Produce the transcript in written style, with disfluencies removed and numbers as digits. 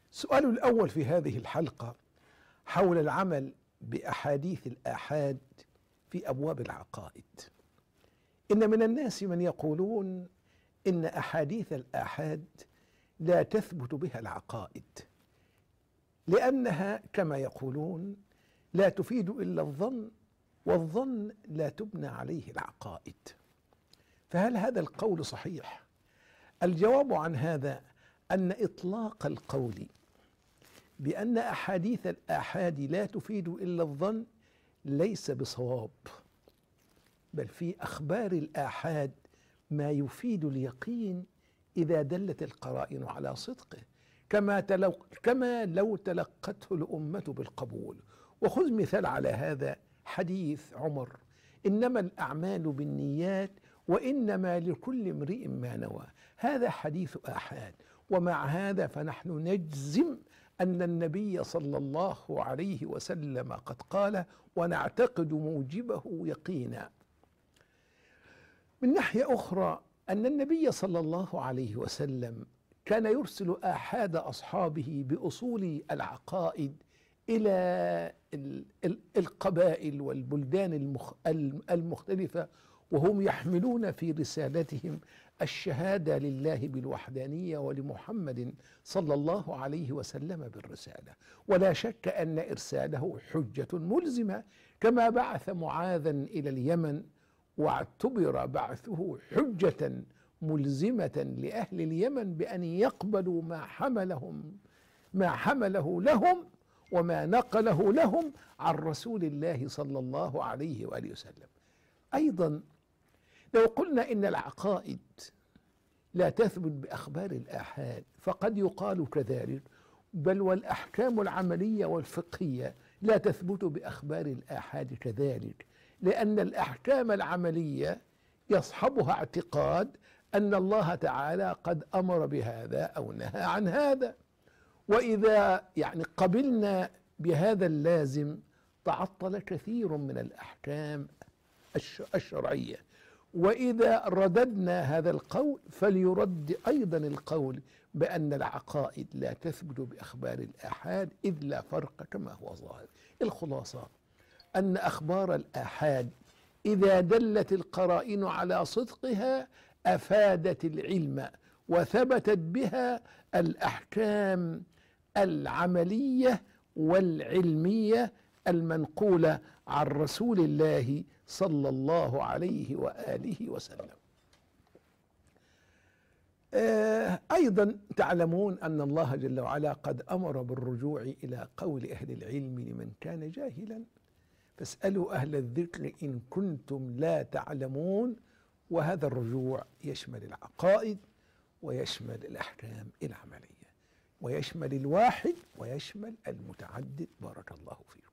السؤال الأول في هذه الحلقة حول العمل بأحاديث الآحاد في أبواب العقائد. إن من الناس من يقولون إن أحاديث الآحاد لا تثبت بها العقائد، لأنها كما يقولون لا تفيد إلا الظن، والظن لا تبنى عليه العقائد. فهل هذا القول صحيح؟ الجواب عن هذا أن إطلاق القول بأن أحاديث الآحاد لا تفيد إلا الظن ليس بصواب، بل في أخبار الآحاد ما يفيد اليقين إذا دلت القرائن على صدقه، كما لو تلقته الأمة بالقبول. وخذ مثال على هذا حديث عمر: إنما الأعمال بالنيات وإنما لكل امرئ ما نوى. هذا حديث آحاد، ومع هذا فنحن نجزم أن النبي صلى الله عليه وسلم قد قال، ونعتقد موجبه يقينا. من ناحية أخرى أن النبي صلى الله عليه وسلم كان يرسل آحاد أصحابه بأصول العقائد إلى القبائل والبلدان المختلفة، وهم يحملون في رسالتهم الشهادة لله بالوحدانية ولمحمد صلى الله عليه وسلم بالرسالة. ولا شك أن إرساله حجة ملزمة، كما بعث معاذا إلى اليمن واعتبر بعثه حجة ملزمة لأهل اليمن بأن يقبلوا ما حمله لهم وما نقله لهم عن رسول الله صلى الله عليه وآله وسلم. أيضا لو قلنا إن العقائد لا تثبت بأخبار الآحاد فقد يقال كذلك، بل والأحكام العملية والفقهية لا تثبت بأخبار الآحاد كذلك، لأن الأحكام العملية يصحبها اعتقاد أن الله تعالى قد أمر بهذا أو نهى عن هذا. وإذا قبلنا بهذا اللازم تعطل كثير من الأحكام الشرعية، وإذا رددنا هذا القول فليرد أيضا القول بأن العقائد لا تثبت بأخبار الآحاد، إذ لا فرق كما هو ظاهر. الخلاصة أن أخبار الآحاد إذا دلت القرائن على صدقها أفادت العلم، وثبتت بها الأحكام العملية والعلمية المنقولة عن رسول الله صلى الله عليه وآله وسلم. أيضا تعلمون أن الله جل وعلا قد أمر بالرجوع إلى قول أهل العلم لمن كان جاهلا، فاسألوا أهل الذكر إن كنتم لا تعلمون. وهذا الرجوع يشمل العقائد ويشمل الأحكام العملية، ويشمل الواحد ويشمل المتعدد. بارك الله فيكم.